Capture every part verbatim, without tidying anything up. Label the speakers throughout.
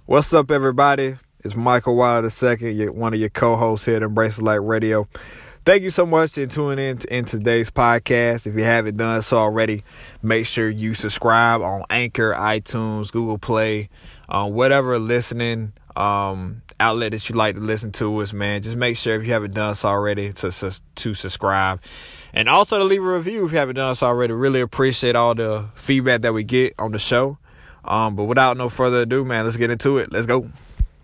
Speaker 1: What's up, everybody? It's Michael Wilder the second, one of your co-hosts here at Embrace Light Radio. Thank you so much for tuning in to, in today's podcast. If you haven't done so already, make sure you subscribe on Anchor, iTunes, Google Play, uh, whatever listening um, outlet that you like to listen to us, man. Just make sure if you haven't done so already to to subscribe. And also to leave a review if you haven't done so already. Really appreciate all the feedback that we get on the show. Um, but without no further ado, man, let's get into it. Let's go.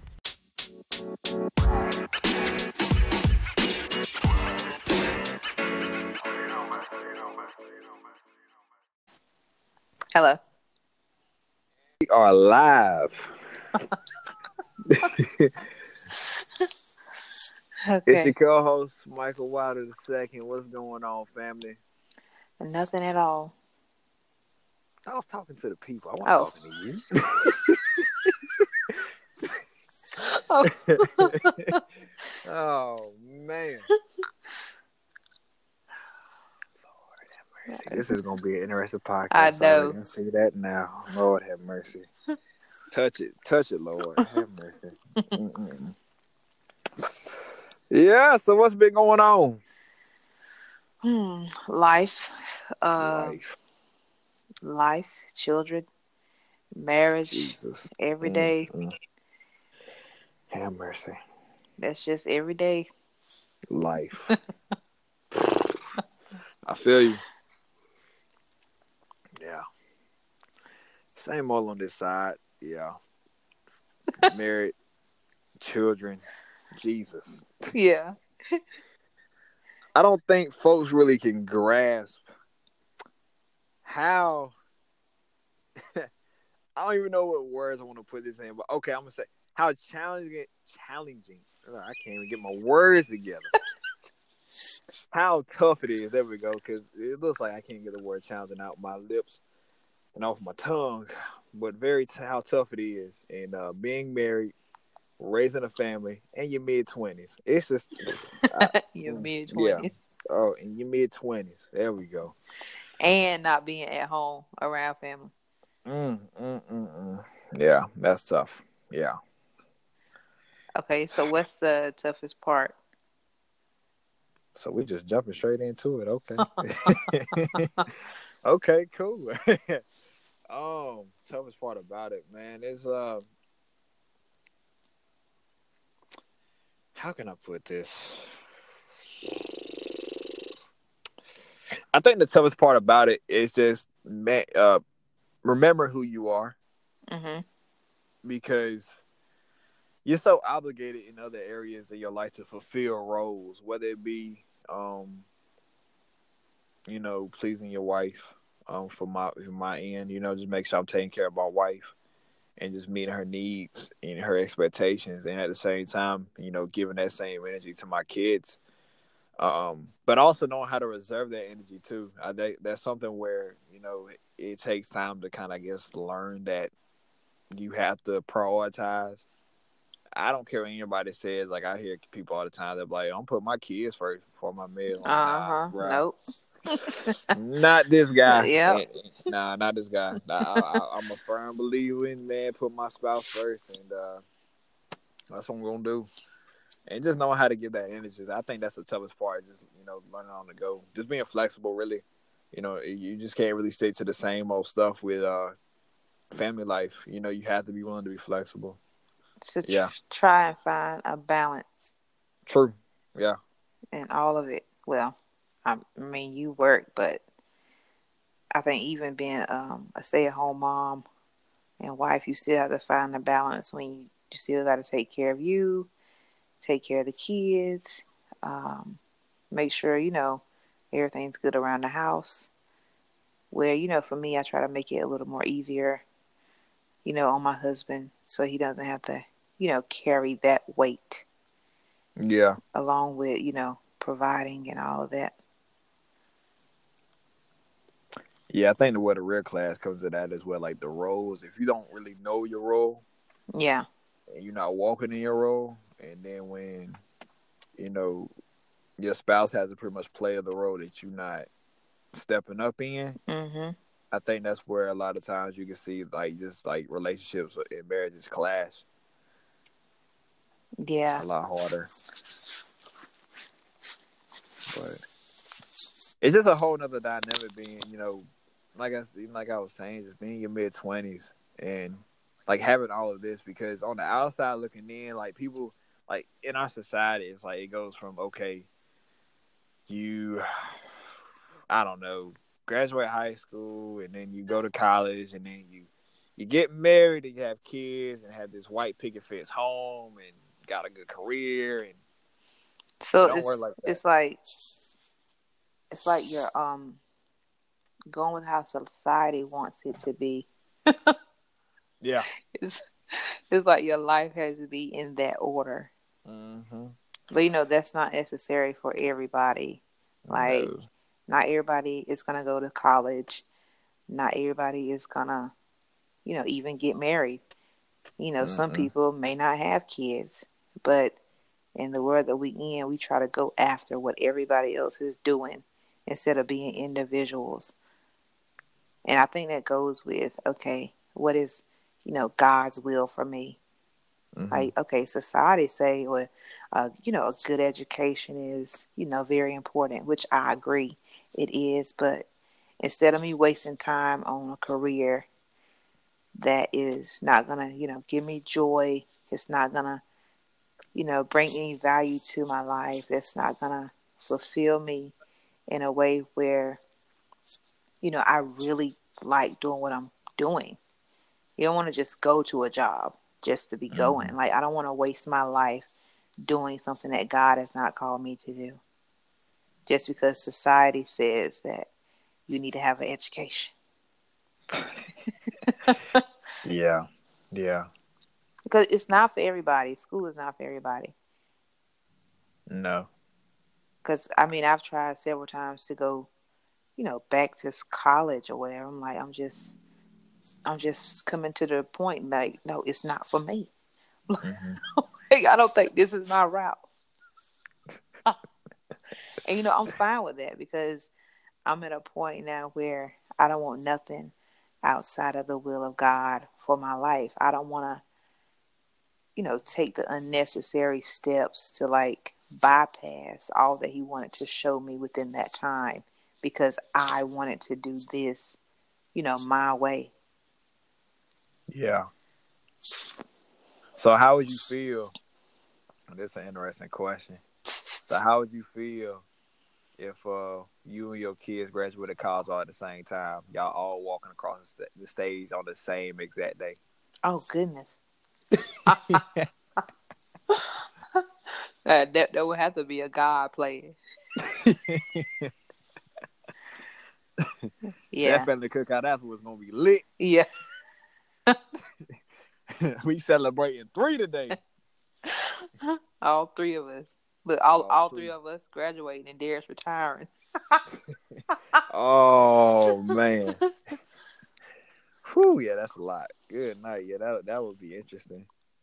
Speaker 2: Hello.
Speaker 1: We are live.
Speaker 2: Okay.
Speaker 1: It's your co-host, Michael Wilder the second. What's going on, family?
Speaker 2: Nothing at all.
Speaker 1: I was talking to the people. I wasn't
Speaker 2: Oh.
Speaker 1: talking to you. oh. oh, man. Lord have mercy. This is going to be an interesting podcast.
Speaker 2: I know.
Speaker 1: I can see that now. Lord have mercy. Touch it. Touch it, Lord. Have mercy. Mm-mm. Yeah, so what's been going on?
Speaker 2: Hmm. Life. Uh,
Speaker 1: Life.
Speaker 2: Life. Children. Marriage.
Speaker 1: Jesus.
Speaker 2: Every
Speaker 1: Mm,
Speaker 2: day.
Speaker 1: mm. Have mercy.
Speaker 2: That's just every day.
Speaker 1: Life. I feel you. Yeah. Same all on this side. Yeah. Married. Children. Jesus.
Speaker 2: Yeah.
Speaker 1: I don't think folks really can grasp how I don't even know what words I want to put this in, but okay, I'm gonna say how challenging challenging I can't even get my words together. How tough it is. There we go, because it looks like I can't get the word challenging out my lips and off my tongue, but very t- how tough it is. And uh, being married, raising a family, in your mid twenties, it's just I,
Speaker 2: Your mid
Speaker 1: yeah.
Speaker 2: twenties.
Speaker 1: Oh, in your mid twenties, there we go.
Speaker 2: And not being at home around family.
Speaker 1: Mm, mm, mm, mm. Yeah, that's tough. Yeah.
Speaker 2: Okay, so what's the toughest part?
Speaker 1: So we just jumping straight into it. Okay. Okay, cool. um, toughest part about it, man, is uh, how can I put this? I think the toughest part about it is just man, uh, remember who you are,
Speaker 2: Mm-hmm.
Speaker 1: because you're so obligated in other areas of your life to fulfill roles, whether it be, um, you know, pleasing your wife, um, for my for my end, you know, just make sure I'm taking care of my wife and just meeting her needs and her expectations, and at the same time, you know, giving that same energy to my kids. Um, but also knowing how to reserve that energy too. I think that's something where, you know, it, it takes time to kind of, I guess, learn that you have to prioritize. I don't care what anybody says. Like, I hear people all the time, they're like, I'm putting my kids first before my meal. Like, nah,
Speaker 2: Uh-huh.
Speaker 1: bro.
Speaker 2: Nope.
Speaker 1: Not this guy.
Speaker 2: Yep.
Speaker 1: Nah, not this guy. Nah, I, I, I'm a firm believer in, man, put my spouse first, and uh, that's what I'm gonna do. And just knowing how to give that energy. I think that's the toughest part. Just, you know, learning on the go, just being flexible. Really, you know, you just can't really stick to the same old stuff with uh, family life. You know, you have to be willing to be flexible.
Speaker 2: To tr-
Speaker 1: Yeah,
Speaker 2: try and find a balance
Speaker 1: true. Yeah,
Speaker 2: in all of it. Well, I mean, you work, but I think even being um, a stay-at-home mom and wife, you still have to find a balance when you, you still got to take care of you, take care of the kids, um, make sure, you know, everything's good around the house. Where, you know, for me, I try to make it a little more easier, you know, on my husband so he doesn't have to, you know, carry that weight
Speaker 1: yeah,
Speaker 2: along with, you know, providing and all of that.
Speaker 1: yeah. I think the where the real class comes to that as well. Like the roles, if you don't really know your role,
Speaker 2: Yeah.
Speaker 1: and you're not walking in your role, and then when, you know, your spouse has to pretty much play the role that you're not stepping up in,
Speaker 2: Mm-hmm.
Speaker 1: I think that's where a lot of times you can see like just like relationships and marriages clash
Speaker 2: Yeah.
Speaker 1: a lot harder. But it's just a whole nother dynamic being, you know, like I like I was saying, just being in your mid twenties and like having all of this, because on the outside looking in, like people like in our society, it's like it goes from okay, you, I don't know, graduate high school and then you go to college and then you you get married and you have kids and have this white picket fence home and got a good career, and
Speaker 2: So
Speaker 1: it don't work
Speaker 2: it's
Speaker 1: like that.
Speaker 2: it's like it's like you're um going with how society wants it to be.
Speaker 1: Yeah.
Speaker 2: It's it's like your life has to be in that order.
Speaker 1: Mm-hmm.
Speaker 2: But you know that's not necessary for everybody. Like
Speaker 1: No.
Speaker 2: not everybody is gonna go to college. Not everybody is gonna, you know, even get married. You know, some
Speaker 1: Mm-mm.
Speaker 2: people may not have kids, but in the world that we in, we try to go after what everybody else is doing instead of being individuals. And I think that goes with, okay, what is, you know, God's will for me?
Speaker 1: Mm-hmm.
Speaker 2: Like, okay, society say, well, uh, you know, a good education is, you know, very important, which I agree it is. But instead of me wasting time on a career that is not gonna, you know, give me joy, it's not gonna, you know, bring any value to my life, it's not gonna fulfill me in a way where, you know, I really like doing what I'm doing. You don't want to just go to a job just to be
Speaker 1: Mm-hmm.
Speaker 2: going. Like, I don't want to waste my life doing something that God has not called me to do just because society says that you need to have an education.
Speaker 1: Yeah. Yeah.
Speaker 2: Because it's not for everybody. School is not for everybody.
Speaker 1: No.
Speaker 2: Because, I mean, I've tried several times to go, you know, back to college or whatever. I'm like, I'm just, I'm just coming to the point, like, no, it's not for me.
Speaker 1: Mm-hmm.
Speaker 2: Like, I don't think this is my route. And, you know, I'm fine with that because I'm at a point now where I don't want nothing outside of the will of God for my life. I don't want to, you know, take the unnecessary steps to like bypass all that He wanted to show me within that time because I wanted to do this, you know, my way.
Speaker 1: Yeah. So how would you feel? This is an interesting question. So how would you feel if uh, you and your kids graduated college all at the same time? Y'all all walking across the, st- the stage on the same exact day.
Speaker 2: Oh, goodness. Uh, that, that would have to be a God playing.
Speaker 1: That
Speaker 2: Yeah.
Speaker 1: family cookout afterwards gonna be lit.
Speaker 2: Yeah.
Speaker 1: We celebrating three today.
Speaker 2: All three of us. Look, all,
Speaker 1: All
Speaker 2: all three
Speaker 1: three.
Speaker 2: of us graduating and Darius retiring.
Speaker 1: Oh man. Whew, yeah, that's a lot. Good night. Yeah, that that would be interesting.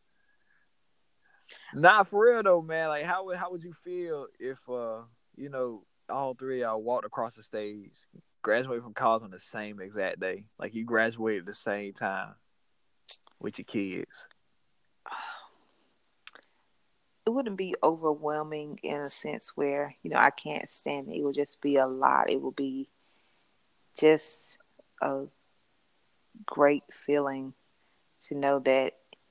Speaker 1: Not for real though, man. Like, how would how would you feel if uh, you know, all three of y'all walked across the stage, graduated from college on the same exact day? Like, you graduated at the same time with your kids.
Speaker 2: It wouldn't be overwhelming in a sense where, you know, I can't stand it. It would just be a lot. It would be just a great feeling to know that,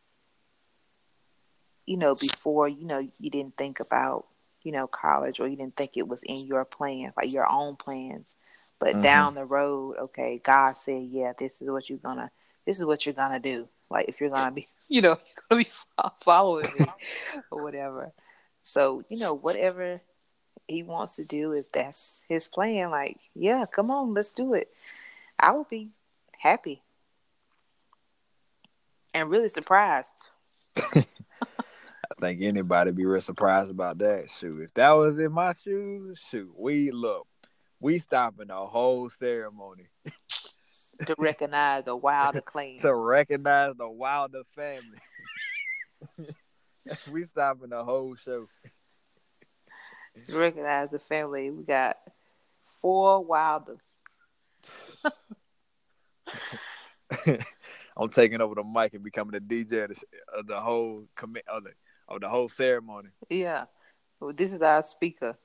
Speaker 2: you know, before, you know, you didn't think about, you know, college or you didn't think it was in your plans, like your own plans. But
Speaker 1: Mm-hmm.
Speaker 2: down the road, okay, God said, yeah, this is what you're gonna, this is what you're gonna do. Like if you're gonna be, you know, you're gonna be following me or whatever. So, you know, whatever He wants to do, if that's His plan, like, yeah, come on, let's do it. I would be happy and really surprised.
Speaker 1: I think anybody be real surprised about that. Shoot, if that was in my shoes, shoot, we look, we stopping the whole ceremony
Speaker 2: To recognize the Wilder clan.
Speaker 1: to recognize the Wilder family. We stopping the whole show.
Speaker 2: To recognize the family. We got four Wilders.
Speaker 1: I'm taking over the mic and becoming the D J of the, of the whole comm- of the of the whole ceremony.
Speaker 2: Yeah. Well, this is our speaker.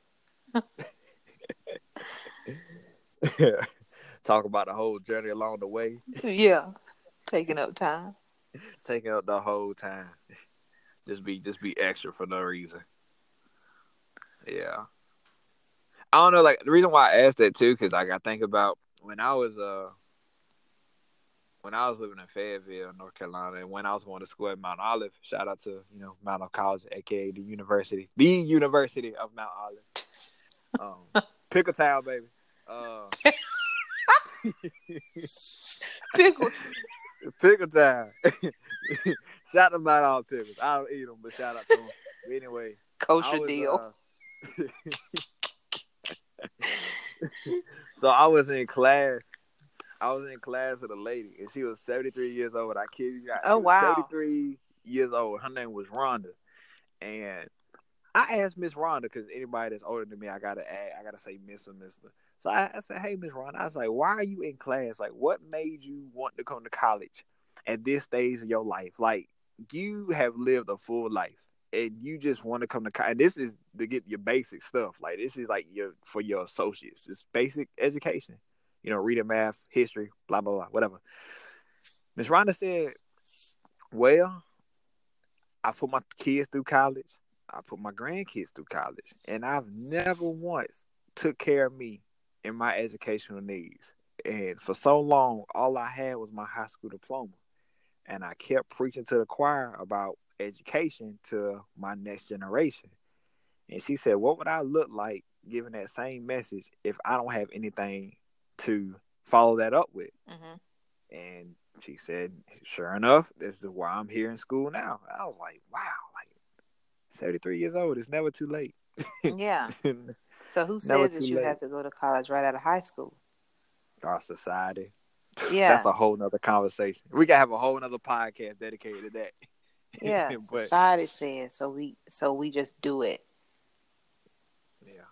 Speaker 1: Talk about the whole journey along the way.
Speaker 2: Yeah. Taking up time.
Speaker 1: Taking up the whole time. Just be just be extra for no reason. Yeah. I don't know, like the reason why I asked that too, because like I think about when I was uh when I was living in Fayetteville, North Carolina, and when I was going to school at Mount Olive. Shout out to, you know, Mount Olive College, aka the University, the University of Mount Olive. Um, Pickletown, baby. Uh,
Speaker 2: Pickles.
Speaker 1: Pickletown. Shout out to Mount Olive pickles. I don't eat them, but shout out to them. But anyway,
Speaker 2: Kosher
Speaker 1: I was,
Speaker 2: deal.
Speaker 1: Uh, so I was in class. I was in class with a lady, and she was seventy-three years old. I kid you not.
Speaker 2: Oh,
Speaker 1: She was
Speaker 2: wow.
Speaker 1: seventy-three years old. Her name was Rhonda. And I asked Miss Rhonda, because anybody that's older than me, I gotta add, I gotta say Miss or Mister. So I, I said, "Hey, Miss Rhonda," I was like, "Why are you in class? Like, what made you want to come to college at this stage of your life? Like, you have lived a full life, and you just want to come to college. And this is to get your basic stuff. Like, this is like your for your associates, just basic education. You know, reading, math, history, blah blah blah, whatever." Miss Rhonda said, "Well, I put my kids through college. I put my grandkids through college, and I've never once took care of me in my educational needs. And for so long, all I had was my high school diploma, and I kept preaching to the choir about education to my next generation." And she said, "What would I look like giving that same message if I don't have anything to follow that up with?"
Speaker 2: Mm-hmm.
Speaker 1: And she said, "Sure enough, this is why I'm here in school now." I was like, wow, like seventy-three years old. It's never too late.
Speaker 2: Yeah. So who
Speaker 1: Never
Speaker 2: says
Speaker 1: too
Speaker 2: that you
Speaker 1: late.
Speaker 2: have to go to college right out of high school?
Speaker 1: Our society.
Speaker 2: Yeah.
Speaker 1: That's a whole nother conversation. We can have a whole nother podcast dedicated to that.
Speaker 2: Yeah.
Speaker 1: But,
Speaker 2: society says so. We so we just do it.
Speaker 1: Yeah.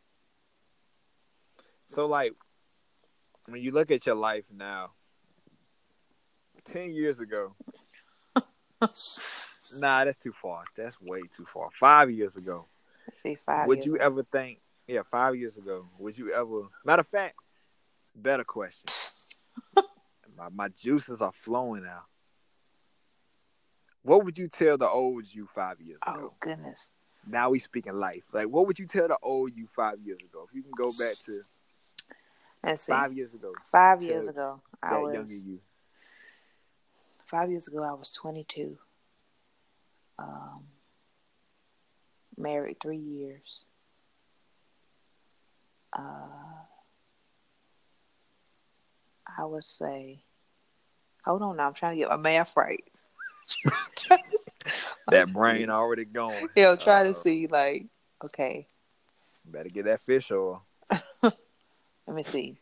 Speaker 1: So, like, when you look at your life now, ten years ago, nah, that's too far. That's way too far. Five years ago,
Speaker 2: Let's see, five
Speaker 1: would
Speaker 2: years
Speaker 1: you
Speaker 2: ago.
Speaker 1: ever think? Yeah, five years ago, would you ever? Matter of fact, better question. my my juices are flowing now. What would you tell the old you five years ago?
Speaker 2: Oh goodness.
Speaker 1: Now we speaking life. Like, what would you tell the old you five years ago? If you can go back to
Speaker 2: Let's see.
Speaker 1: five years ago.
Speaker 2: Five years ago, I
Speaker 1: that
Speaker 2: was
Speaker 1: younger you.
Speaker 2: Five years ago, I was twenty-two. Um, married three years. Uh, I would say, hold on now, I'm trying to get my math right.
Speaker 1: That brain already going.
Speaker 2: Yeah, I'm trying
Speaker 1: Uh,
Speaker 2: to see, like, okay.
Speaker 1: Better get that fish oil.
Speaker 2: Let me see.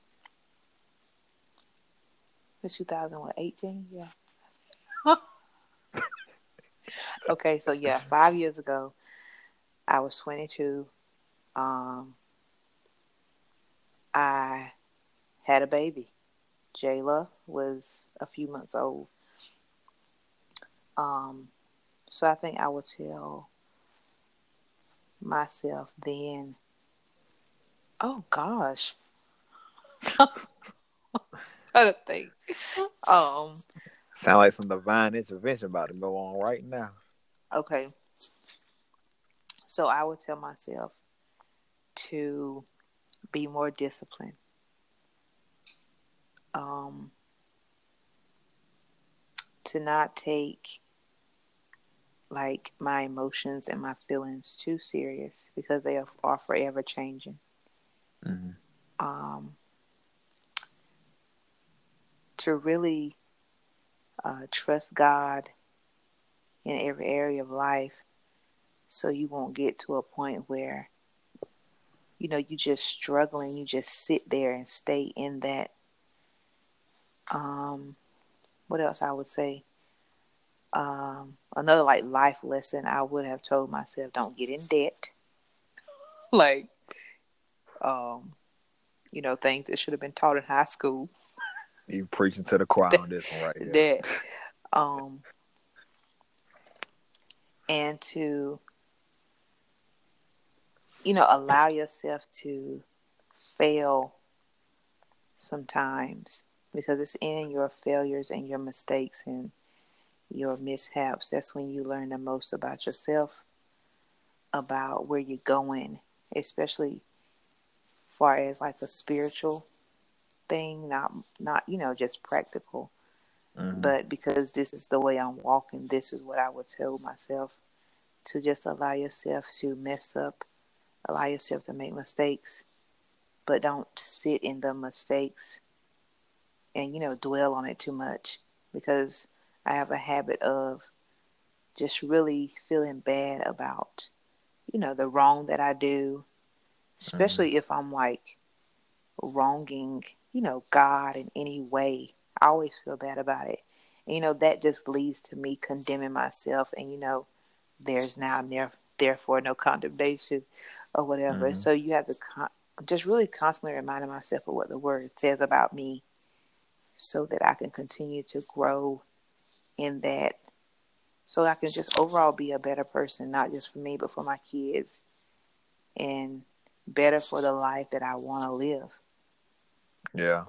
Speaker 2: It's two thousand eighteen, yeah. Okay, so yeah, five years ago, I was twenty-two. Um, I had a baby. Jayla was a few months old. Um, so I think I would tell myself then, oh gosh, I don't think. Um,
Speaker 1: Sound like some divine intervention about to go on right now.
Speaker 2: Okay. So I would tell myself to be more disciplined. Um, to not take like my emotions and my feelings too serious because they are, are forever changing.
Speaker 1: Mm-hmm.
Speaker 2: Um, to really uh, trust God in every area of life so you won't get to a point where, you know, you just struggling, you just sit there and stay in that. Um, what else I would say? Um, another like life lesson I would have told myself, don't get in debt. Like, um, you know, things that should have been taught in high school.
Speaker 1: You preaching to the choir on this one right here.
Speaker 2: that um and to, you know, allow yourself to fail sometimes, because it's in your failures and your mistakes and your mishaps that's when you learn the most about yourself, about where you're going, especially far as like a spiritual thing, not not you know just practical.
Speaker 1: Mm-hmm.
Speaker 2: But because this is the way I'm walking, this is what I would tell myself, to just allow yourself to mess up, allow yourself to make mistakes, but don't sit in the mistakes and, you know, dwell on it too much, because I have a habit of just really feeling bad about, you know, the wrong that I do, especially
Speaker 1: Mm-hmm.
Speaker 2: if I'm like wronging, you know, God in any way. I always feel bad about it. And, you know, that just leads to me condemning myself. And, you know, there's now ne- therefore no condemnation or whatever.
Speaker 1: Mm-hmm.
Speaker 2: So you have to con- just really constantly reminding myself of what the word says about me, so that I can continue to grow in that, so I can just overall be a better person, not just for me, but for my kids, and better for the life that I want to live.
Speaker 1: Yeah.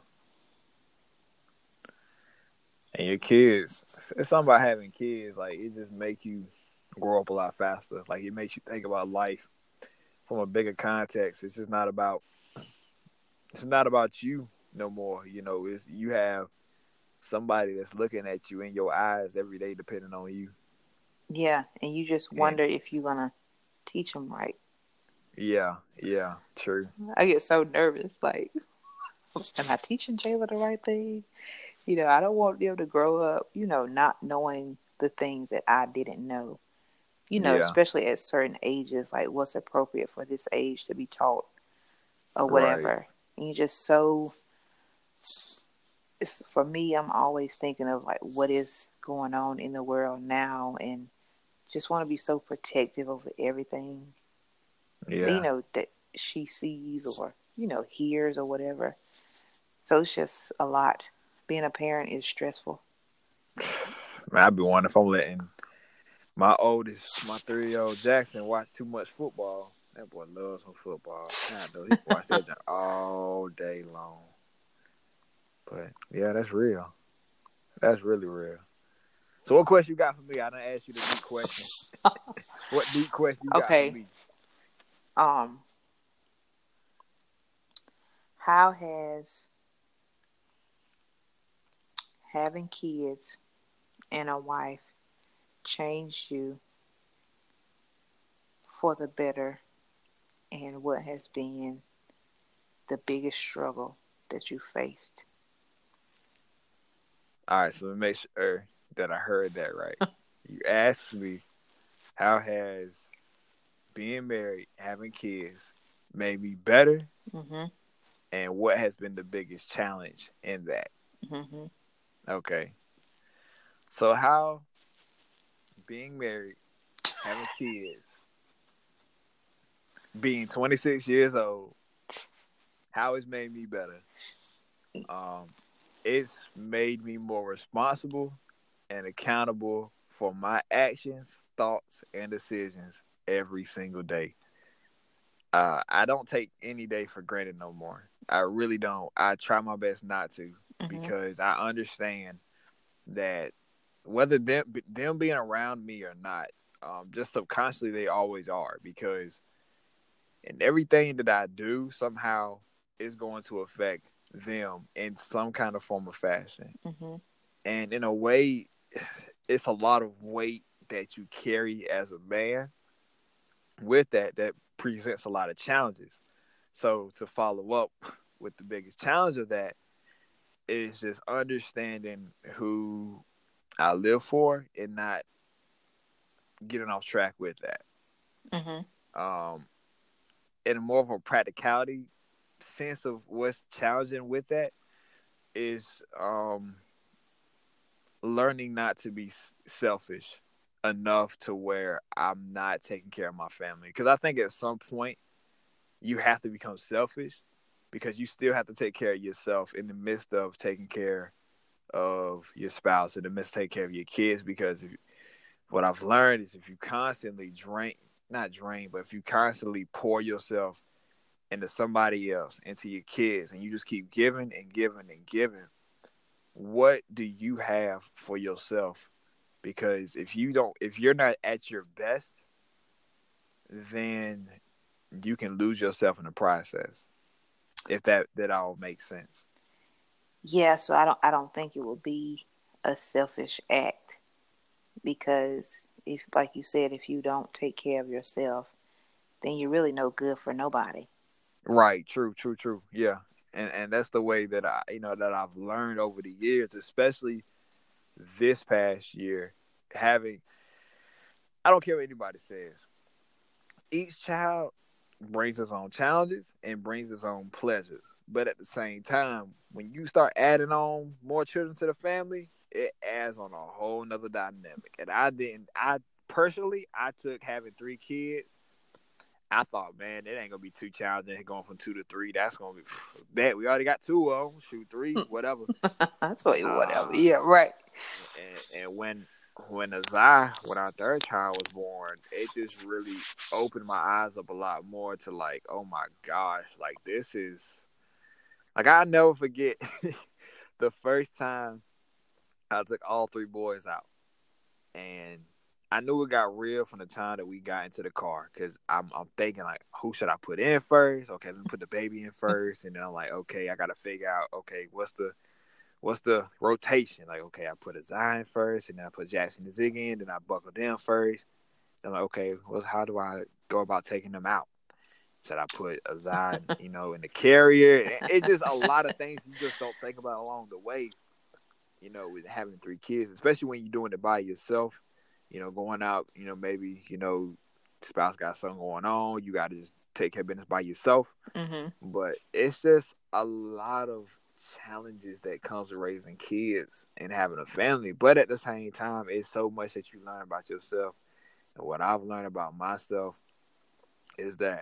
Speaker 1: And your kids, it's something about having kids. Like, it just makes you grow up a lot faster. Like, it makes you think about life from a bigger context. It's just not about, it's not about you no more. You know, it's you have somebody that's looking at you in your eyes every day, depending on you.
Speaker 2: Yeah, and you just
Speaker 1: And
Speaker 2: wonder if you're gonna teach them right.
Speaker 1: yeah, yeah, true.
Speaker 2: I get so nervous. Like, am I teaching Jayla the right thing? You know, I don't want them to grow up, you know, not knowing the things that I didn't know. You know,
Speaker 1: Yeah,
Speaker 2: especially at certain ages, like what's appropriate for this age to be taught or
Speaker 1: right.
Speaker 2: whatever. And you just so, it's, for me, I'm always thinking of like what is going on in the world now, and just want to be so protective over everything, you
Speaker 1: Yeah.
Speaker 2: know, that she sees or, you know, hears or whatever. So it's just a lot. Being a parent is stressful.
Speaker 1: Man, I'd be wondering if I'm letting my oldest, my three-year-old Jackson, watch too much football. That boy loves some football. I know he watch that junk all day long. But yeah, that's real. That's really real. So, what question you got for me? I done asked you the deep question. What deep question you got for
Speaker 2: Okay.
Speaker 1: me?
Speaker 2: Um, how has having kids and a wife changed you for the better, and what has been the biggest struggle that you faced?
Speaker 1: All right, so let me make sure that I heard that right. You asked me, how has being married, having kids, made me better,
Speaker 2: Mm-hmm.
Speaker 1: and what has been the biggest challenge in that?
Speaker 2: Mm-hmm.
Speaker 1: Okay. So, how being married, having kids, being twenty-six years old, how it's made me better? Um, it's made me more responsible and accountable for my actions, thoughts, and decisions every single day. Uh, I don't take any day for granted no more. I really don't. I try my best not to,
Speaker 2: Mm-hmm.
Speaker 1: because I understand that whether them them being around me or not, um, just subconsciously they always are, because in everything that I do somehow is going to affect them in some kind of form or fashion.
Speaker 2: Mm-hmm.
Speaker 1: And in a way, it's a lot of weight that you carry as a man. With that, that presents a lot of challenges. So to follow up with the biggest challenge of that is just understanding who I live for and not getting off track with that.
Speaker 2: Mm-hmm.
Speaker 1: Um, in more of a practicality sense of what's challenging with that is um, learning not to be selfish enough to where I'm not taking care of my family. Because I think at some point you have to become selfish because you still have to take care of yourself in the midst of taking care of your spouse, in the midst of taking care of your kids. Because if, what I've learned is if you constantly drain, not drain, but if you constantly pour yourself into somebody else, into your kids, and you just keep giving and giving and giving, what do you have for yourself? Because if you don't, if you're not at your best, then you can lose yourself in the process. If that that all makes sense.
Speaker 2: Yeah, so I don't I don't think it will be a selfish act, because if, like you said, if you don't take care of yourself, then you're really no good for nobody.
Speaker 1: Right. True. True. True. Yeah. And and that's the way that I, you know, that I've learned over the years, especially this past year, having. I don't care what anybody says. Each child brings its own challenges and brings its own pleasures. But at the same time, when you start adding on more children to the family, it adds on a whole nother dynamic. And I didn't, I personally, I took having three kids. I thought, man, it ain't going to be too challenging going from two to three. That's going to be, bet we already got two of them, shoot three, whatever.
Speaker 2: That's what, whatever.
Speaker 1: Uh,
Speaker 2: Yeah, right.
Speaker 1: And, and when, when Azai, when our third child was born, it just really opened my eyes up a lot more to like, oh my gosh, like this is, like I'll never forget the first time I took all three boys out. And I knew it got real from the time that we got into the car, because I'm, I'm thinking like, who should I put in first? Okay, let me put the baby in first. And then I'm like, okay, I got to figure out, okay, what's the, what's the rotation? Like, okay, I put a Zion first, and then I put Jackson and Zig in, then I buckled them first. Then I'm like, okay, well, how do I go about taking them out? Should I put a Zion, you know, in the carrier? It's just a lot of things you just don't think about along the way, you know, with having three kids, especially when you're doing it by yourself, you know, going out, you know, maybe, you know, spouse got something going on, you got to just take care of business by yourself.
Speaker 2: Mm-hmm.
Speaker 1: But it's just a lot of challenges that comes with raising kids and having a family. But at the same time, it's so much that you learn about yourself. And what I've learned about myself is that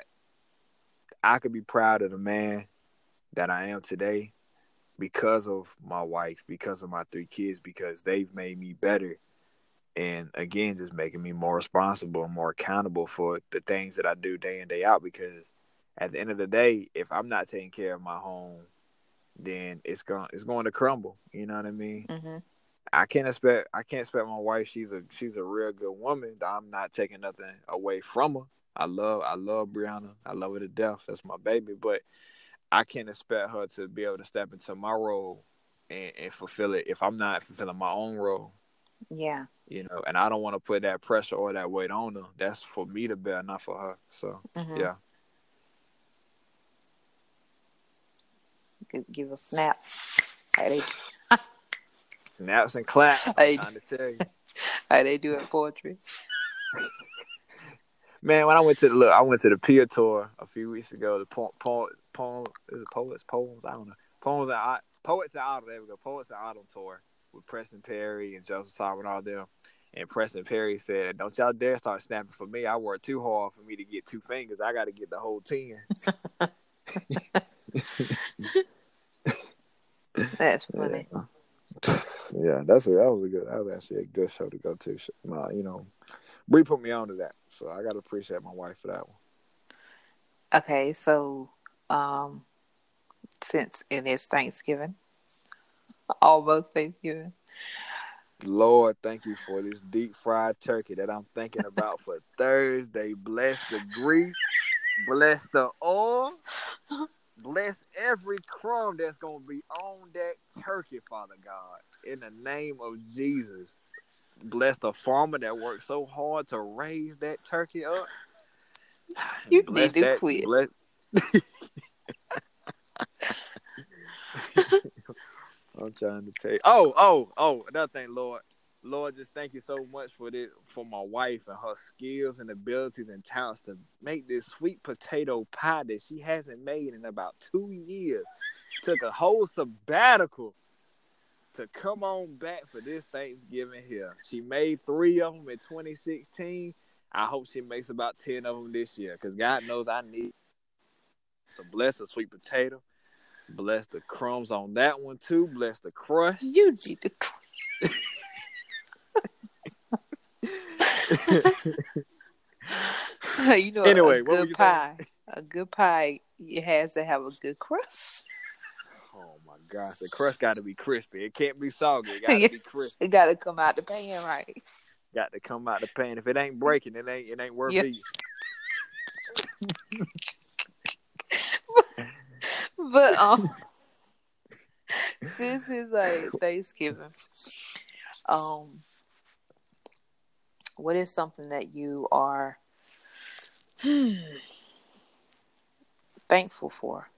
Speaker 1: I could be proud of the man that I am today because of my wife, because of my three kids, because they've made me better. And again, just making me more responsible and more accountable for the things that I do day in, day out. Because at the end of the day, if I'm not taking care of my home, then it's going it's going to crumble. You know what I mean?
Speaker 2: Mm-hmm.
Speaker 1: I can't expect I can't expect my wife. She's a she's a real good woman. I'm not taking nothing away from her. I love I love Brianna. I love her to death. That's my baby. But I can't expect her to be able to step into my role and, and fulfill it if I'm not fulfilling my own role.
Speaker 2: Yeah.
Speaker 1: You know, and I don't want to put that pressure or that weight on her. That's for me to bear, not for her. So,
Speaker 2: Mm-hmm.
Speaker 1: yeah.
Speaker 2: Give, give a snap. Hey, they...
Speaker 1: Snaps and claps. I'm
Speaker 2: hey.
Speaker 1: trying to tell you.
Speaker 2: How they do it poetry.
Speaker 1: Man, when I went to the look, I went to the Pia tour a few weeks ago. The poem, poem, poem is it poets, poems? I don't know. Poems and poets and autumn. There we go. Poets and autumn tour with Preston Perry and Joseph Simon and all them. And Preston Perry said, "Don't y'all dare start snapping for me. I worked too hard for me to get two fingers. I got to get the whole ten."
Speaker 2: That's funny.
Speaker 1: Yeah. Yeah, that's a, that was a good. That was actually a good show to go to. My, you know, Bree put me on to that, so I gotta appreciate my wife for that one.
Speaker 2: Okay, so um, since it is Thanksgiving, almost Thanksgiving.
Speaker 1: Lord, thank you for this deep fried turkey that I'm thinking about for Thursday. Bless the grease, bless the oil, bless every crumb that's gonna be on that turkey, Father God. In the name of Jesus, bless the farmer that worked so hard to raise that turkey up.
Speaker 2: You
Speaker 1: Bless
Speaker 2: need to
Speaker 1: that.
Speaker 2: quit.
Speaker 1: Bless. I'm trying to tell you. Oh, oh, oh, another thing, Lord. Lord, just thank you so much for this, for my wife and her skills and abilities and talents to make this sweet potato pie that she hasn't made in about two years. Took a whole sabbatical to come on back for this Thanksgiving here. She made three of them in twenty sixteen. I hope she makes about ten of them this year, because God knows I need. So bless her sweet potato. Bless the crumbs on that one too. Bless the crust.
Speaker 2: You need to. You know,
Speaker 1: Anyway,
Speaker 2: a
Speaker 1: what were
Speaker 2: good
Speaker 1: you saying?
Speaker 2: pie, a good pie, it has to have a good crust.
Speaker 1: Oh my gosh, the crust got to be crispy. It can't be soggy. It got to be crispy.
Speaker 2: It got to come out the pan right.
Speaker 1: Got to come out the pan. If it ain't breaking, it ain't it ain't worth
Speaker 2: Yeah.
Speaker 1: eating.
Speaker 2: But um, since it's like Thanksgiving, um, what is something that you are thankful for?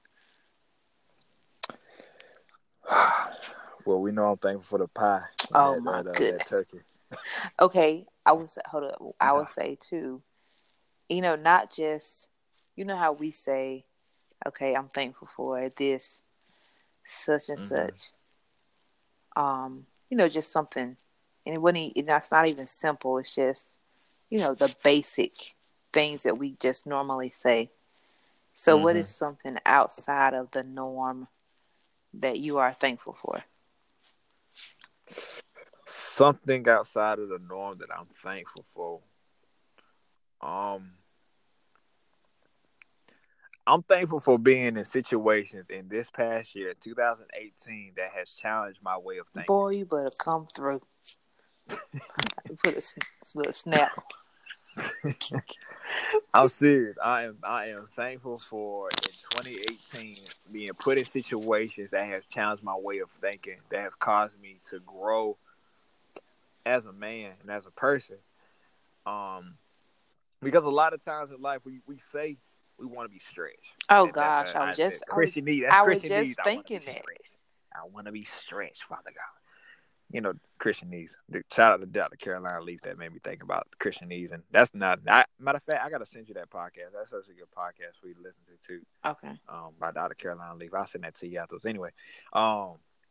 Speaker 1: Well, we know I'm thankful for the pie and
Speaker 2: Oh
Speaker 1: that
Speaker 2: my
Speaker 1: that, uh, that
Speaker 2: goodness.
Speaker 1: turkey.
Speaker 2: Okay, I would say, hold up. I
Speaker 1: Nah.
Speaker 2: would say too. You know, not just, you know how we say, okay, I'm thankful for this, such and
Speaker 1: Mhm.
Speaker 2: such. Um, you know, just something, and it wouldn't. It, it's not even simple. It's just, you know, the basic things that we just normally say. So, what
Speaker 1: Mhm.
Speaker 2: is something outside of the norm that you are thankful for?
Speaker 1: Something outside of the norm that I'm thankful for. Um, I'm thankful for being in situations in this past year, two thousand eighteen, that has challenged my way of thinking.
Speaker 2: Boy, you better come through. Put a s- little snap.
Speaker 1: I'm serious. I am. I am thankful for in twenty eighteen being put in situations that have challenged my way of thinking, that have caused me to grow as a man and as a person. Um, because a lot of times in life we, we say we want to be stretched.
Speaker 2: Oh
Speaker 1: That, that's
Speaker 2: gosh,
Speaker 1: a,
Speaker 2: I
Speaker 1: I
Speaker 2: was just,
Speaker 1: said
Speaker 2: I was,
Speaker 1: Christian needs. That's
Speaker 2: I was
Speaker 1: Christian
Speaker 2: just
Speaker 1: needs. I want to be
Speaker 2: thinking that.
Speaker 1: stretched. I want to be stretched, Father God. You know, Christian needs. The shout out to Doctor Caroline Leaf that made me think about Christian needs, and that's not. I, matter of fact, I gotta send you that podcast. That's such a good podcast for you to listen to too.
Speaker 2: Okay.
Speaker 1: Um, by Doctor Caroline Leaf. I'll send that to you afterwards. Anyway, um,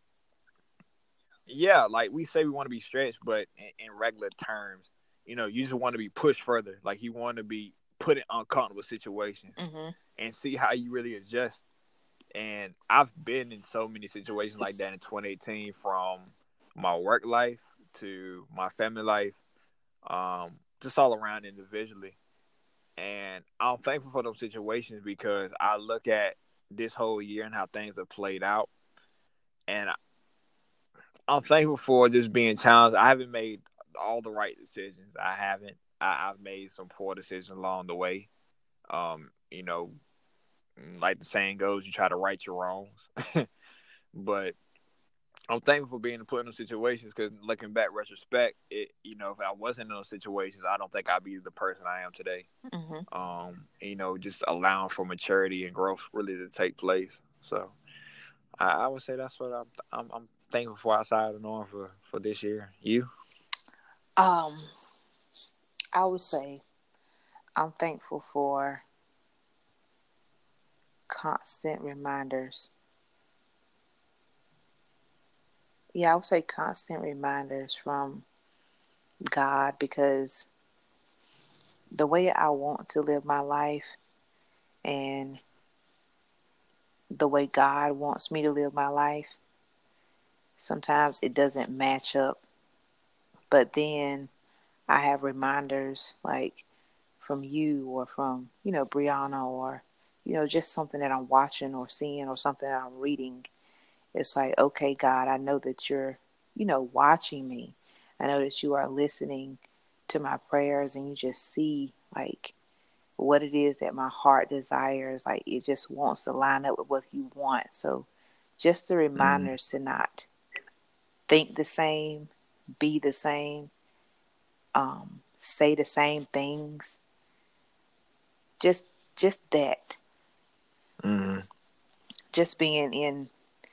Speaker 1: yeah, like we say we want to be stretched, but in, in regular terms, you know, you just want to be pushed further. Like you want to be put in uncomfortable situations
Speaker 2: Mm-hmm.
Speaker 1: and see how you really adjust. And I've been in so many situations like that in twenty eighteen, from my work life to my family life, um, just all around individually. And I'm thankful for those situations because I look at this whole year and how things have played out. And I'm thankful for just being challenged. I haven't made all the right decisions. I haven't. I, I've made some poor decisions along the way. Um, you know, like the saying goes, you try to right your wrongs. But I'm thankful for being put in those situations because looking back, retrospect, it you know if I wasn't in those situations, I don't think I'd be the person I am today.
Speaker 2: Mm-hmm.
Speaker 1: Um, you know, just allowing for maturity and growth really to take place. So I, I would say that's what I'm, I'm I'm thankful for outside of the norm for for this year. You?
Speaker 2: Um, I would say I'm thankful for constant reminders. Yeah, I would say constant reminders from God, because the way I want to live my life and the way God wants me to live my life, sometimes it doesn't match up. But then I have reminders like from you or from, you know, Brianna, or, you know, just something that I'm watching or seeing or something that I'm reading. It's like, okay, God, I know that you're, you know, watching me. I know that you are listening to my prayers, and you just see like what it is that my heart desires. Like it just wants to line up with what you want. So just the
Speaker 1: Mm.
Speaker 2: reminders to not think the same, be the same, um, say the same things. Just just that.
Speaker 1: Mm.
Speaker 2: Just being in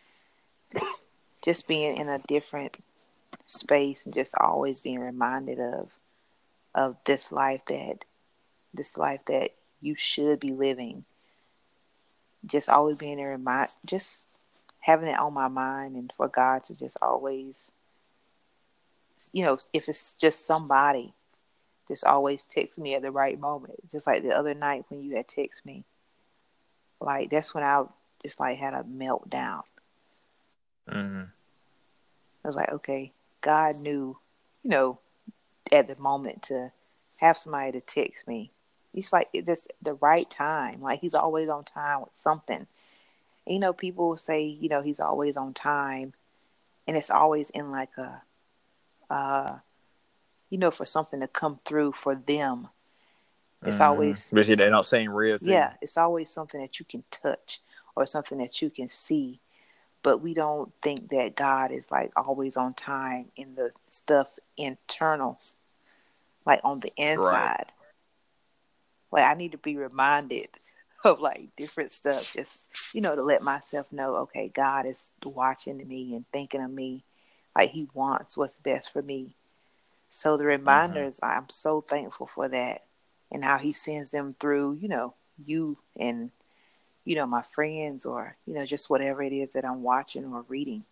Speaker 2: just being in a different space, and just always being reminded of of this life that this life that you should be living. Just always being a remind just having it on my mind, and for God to just always, you know, if it's just somebody, just always text me at the right moment. Just like the other night when you had text me. Like that's when I it's like had a meltdown.
Speaker 1: Mm-hmm.
Speaker 2: I was like, okay, God knew, you know, at the moment to have somebody to text me. It's like it's the right time. Like he's always on time with something. And, you know, people say, you know, he's always on time, and it's always in like a, uh, you know, for something to come through for them. It's
Speaker 1: Mm-hmm.
Speaker 2: always,
Speaker 1: But they don't seem real to you.
Speaker 2: yeah, it's always something that you can touch or something that you can see. But we don't think that God is like always on time in the stuff internal, like on the
Speaker 1: Right.
Speaker 2: inside. Like I need to be reminded of like different stuff, just, you know, to let myself know, okay, God is watching me and thinking of me, like He wants what's best for me. So the
Speaker 1: Mm-hmm.
Speaker 2: reminders, I'm so thankful for that, and how He sends them through, you know, you and, you know, my friends, or, you know, just whatever it is that I'm watching or reading.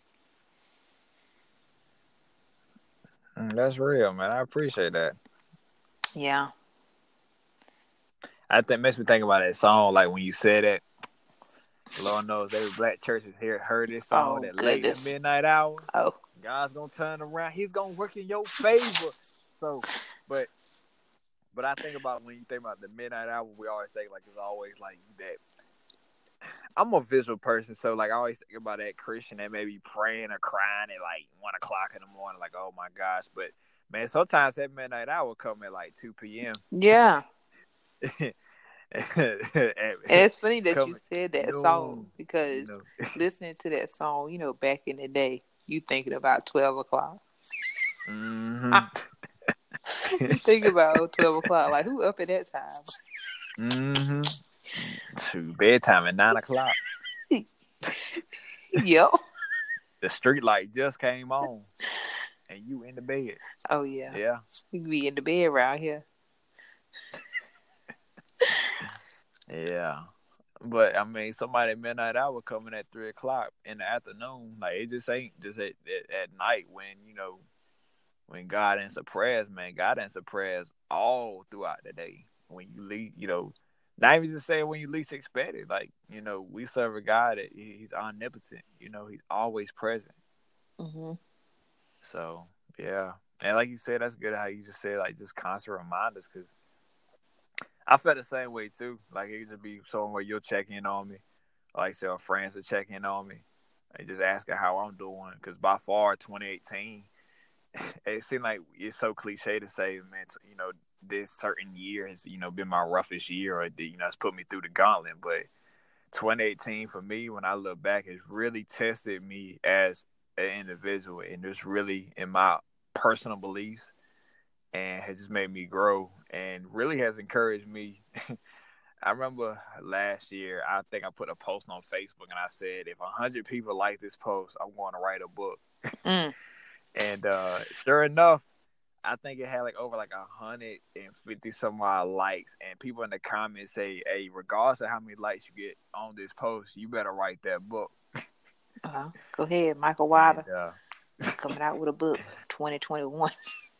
Speaker 1: Mm, that's real, man. I appreciate that.
Speaker 2: Yeah.
Speaker 1: I think makes me think about that song. Like when you said it, Lord knows every black church has heard, heard this song.
Speaker 2: Oh
Speaker 1: That late in the
Speaker 2: goodness.
Speaker 1: midnight hour,
Speaker 2: Oh.
Speaker 1: God's gonna turn around. He's gonna work in your favor. So, but but I think about when you think about the midnight hour, we always say like it's always like that. I'm a visual person, so like I always think about that Christian that may be praying or crying at like one o'clock in the morning, like oh my gosh. But man, sometimes that midnight hour come at like two p.m.
Speaker 2: Yeah. And it's funny that you
Speaker 1: Coming
Speaker 2: said that song,
Speaker 1: noon, you
Speaker 2: because
Speaker 1: know.
Speaker 2: listening to that song, you know, back in the day, you thinking about twelve o'clock.
Speaker 1: Mm-hmm.
Speaker 2: You think about twelve o'clock, like who up at that time?
Speaker 1: Mm-hmm. To bedtime at nine o'clock.
Speaker 2: Yep.
Speaker 1: The street light just came on, and you in the bed.
Speaker 2: Oh yeah.
Speaker 1: Yeah.
Speaker 2: We be in the bed around here.
Speaker 1: Yeah. But I mean, somebody at midnight hour coming at three o'clock in the afternoon, like it just ain't just at, at, at night when you know when God answers prayers, man. God answers prayers all throughout the day. When you leave, you know, not even just saying when you least expect it. Like you know, we serve a God that He's omnipotent. You know, He's always present.
Speaker 2: Mm-hmm.
Speaker 1: So yeah, and like you said, that's good how you just said like just constant reminders, because I felt the same way too. Like it could just be someone where you'll check in on me, like say our friends will check in on me, and just asking how I'm doing. Because by far, twenty eighteen, it seemed like it's so cliche to say, man, you know, this certain year has you know been my roughest year, or you know, it's put me through the gauntlet. But twenty eighteen for me, when I look back, has really tested me as an individual, and just really in my personal beliefs, and has just made me grow, and really has encouraged me. I remember last year, I think I put a post on Facebook, and I said, if one hundred people like this post, I'm going to write a book.
Speaker 2: Mm.
Speaker 1: And uh, sure enough, I think it had like over like one hundred fifty some odd likes, and people in the comments say, hey, regardless of how many likes you get on this post, you better write that book.
Speaker 2: Uh, go ahead, Michael
Speaker 1: And
Speaker 2: Wilder,
Speaker 1: uh,
Speaker 2: coming out with a book, twenty twenty-one.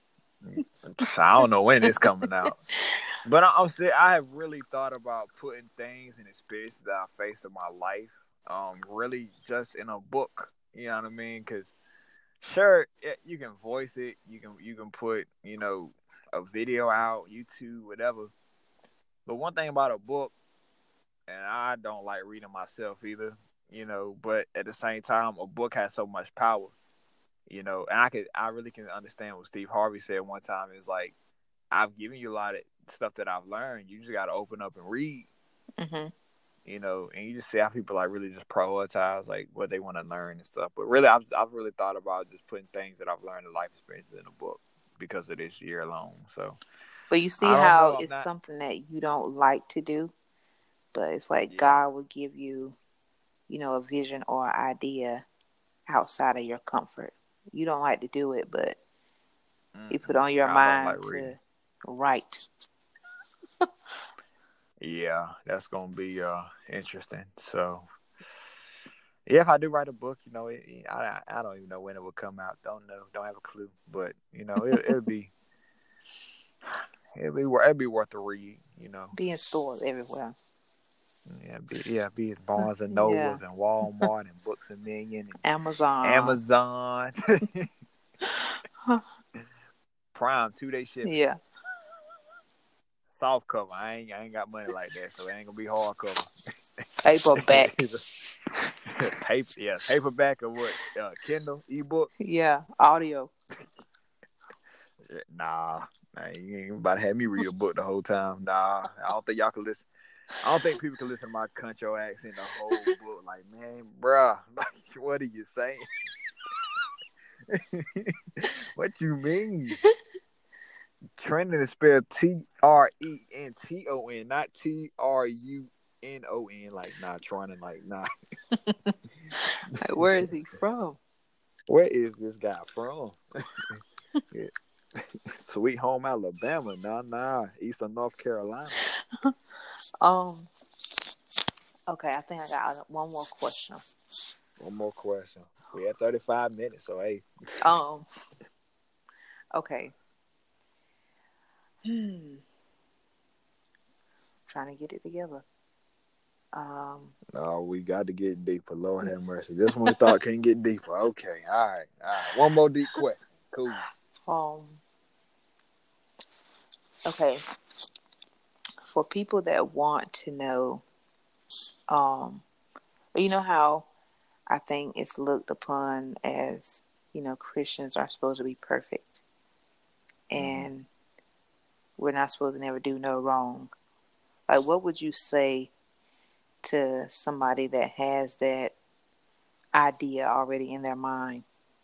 Speaker 1: I don't know when it's coming out. But I'm saying I have really thought about putting things and experiences that I face in my life, um, really just in a book. You know what I mean? Because sure, you can voice it, you can you can put you know a video out, YouTube, whatever. But one thing about a book, and I don't like reading myself either, you know. But at the same time, a book has so much power, you know. And I could I really can understand what Steve Harvey said one time. Is like, I've given you a lot of stuff that I've learned. You just got to open up and read,
Speaker 2: Mm-hmm.
Speaker 1: you know, and you just see how people like really just prioritize like what they want to learn and stuff. But really, I've I've really thought about just putting things that I've learned in life experiences in a book because of this year alone. So
Speaker 2: But you see
Speaker 1: I don't
Speaker 2: how
Speaker 1: know. I'm
Speaker 2: it's
Speaker 1: not.
Speaker 2: something that you don't like to do, but it's like
Speaker 1: Yeah.
Speaker 2: God will give you, you know, a vision or an idea outside of your comfort. You don't like to do it, but He put on your
Speaker 1: I don't like
Speaker 2: mind
Speaker 1: reading.
Speaker 2: to write.
Speaker 1: Yeah, that's gonna be uh interesting. So yeah, if I do write a book, you know, it, I I don't even know when it will come out. Don't know. Don't have a clue. But you know, it, it'll be it'll be it'll be worth a read. You know.
Speaker 2: Be in stores everywhere.
Speaker 1: Yeah, be, yeah, be it Barnes and
Speaker 2: Yeah.
Speaker 1: Nobles and Walmart and Books a Million and
Speaker 2: Amazon.
Speaker 1: Amazon. Prime two day shipping.
Speaker 2: Yeah.
Speaker 1: Soft cover. I ain't I ain't got money like that, so it ain't gonna be hard cover.
Speaker 2: Paperback.
Speaker 1: Paper, yeah, paperback or what? Uh, Kindle, ebook.
Speaker 2: Yeah, audio.
Speaker 1: Nah, nah, you ain't about to have me read a book the whole time. Nah, I don't think y'all can listen. I don't think people can listen to my country accent the whole book. Like, man, bruh, like, what are you saying? What you mean? Trending is spelled T R E N T O N, not T R U N O N. Like, nah, Tronin, like, nah.
Speaker 2: Like, where is he from?
Speaker 1: Where is this guy from? Yeah. Sweet home Alabama. Nah, nah. Eastern North Carolina.
Speaker 2: Um. Okay, I think I got one more question.
Speaker 1: One more question. We had thirty-five minutes, so hey.
Speaker 2: Um. Okay. Hmm. Trying to get it together. Um.
Speaker 1: No, we got to get deeper. Lord have mercy. This one we thought couldn't get deeper. Okay. All right. All right. One more deep question. Cool.
Speaker 2: Um. Okay. For people that want to know, um, you know how I think it's looked upon as, you know, Christians are supposed to be perfect, and mm-hmm. we're not supposed to never do no wrong. Like, what would you say to somebody that has that idea already in their mind?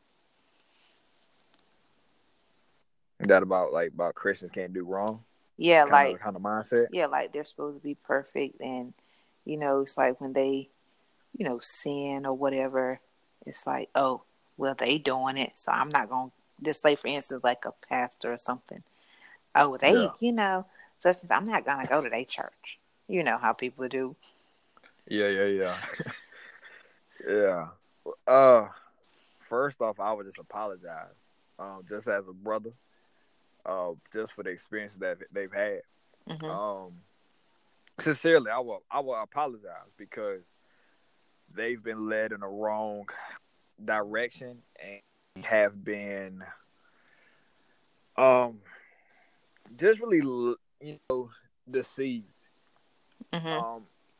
Speaker 1: That about like about Christians can't do wrong?
Speaker 2: Yeah,
Speaker 1: kind
Speaker 2: like
Speaker 1: of kind of mindset.
Speaker 2: Yeah, like they're supposed to be perfect, and you know, it's like when they, you know, sin or whatever, it's like, oh, well, they doing it, so I'm not gonna just say, for instance, like a pastor or something. Oh, they, yeah. you know, such as I'm not gonna go to their church. You know how people do.
Speaker 1: Yeah, yeah, yeah, yeah. Uh, first off, I would just apologize, um, just as a brother, uh, just for the experience that they've had. Mm-hmm. Um, sincerely, I will, I will apologize because they've been led in the wrong direction and have been, um, just really, you know, deceived. Mm-hmm. Um,